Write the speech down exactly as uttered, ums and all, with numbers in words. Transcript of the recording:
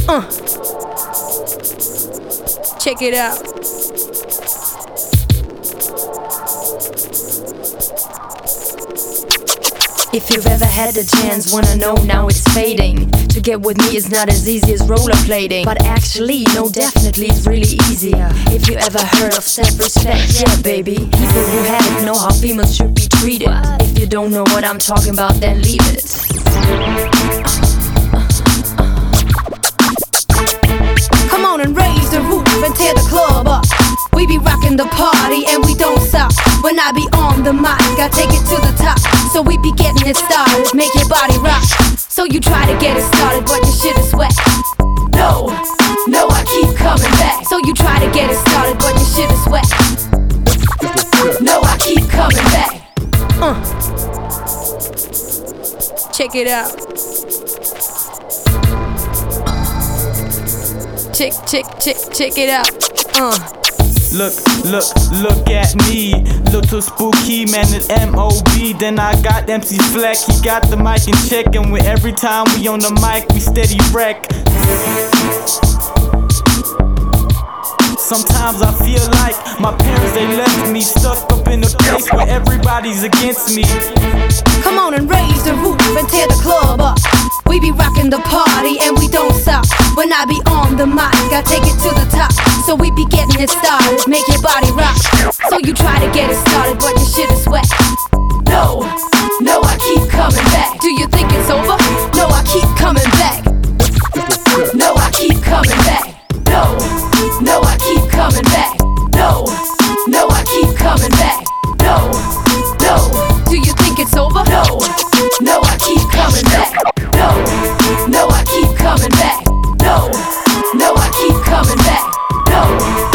Uh. Check it out. If you've ever had the chance, wanna know, now it's fading. To get with me is not as easy as rollerblading, but actually, no, definitely it's really easier. If you ever heard of self-respect, yeah baby, people who have it know how females should be treated. If you don't know what I'm talking about, then leave it. Come on and raise the roof and tear the club up. We be rocking the party and we don't stop. When I be on the mic, I take it to the top. So we be getting it started, make your body rock. So you try to get it started, but your shit is wet. No, no, I keep coming back. So you try to get it started, but your shit is wet. No, I keep coming back. Uh. Check it out. Check, check, check, check it out. Uh. Look, look, look at me. Little spooky, man, at M O B. Then I got M C Fleck, he got the mic in check. And with every time we on the mic, we steady wreck. Sometimes I feel like my parents, they left me stuck up in a place where everybody's against me. Come on and raise the roof and tear the club up. We be rocking the party and we don't stop. When I be on the mic, I take it to the top. So we be getting it started, make your body rock. So you try to get it started, but your shit is wet. No, no, I keep coming back. Do you think it's over? No, I keep coming back. No, I keep coming back. No, no, I keep coming back. No, no, I keep coming back. No, no. Do you think it's over? No, no, I keep coming back. No, no, I keep coming back. No, no, I keep coming back. No.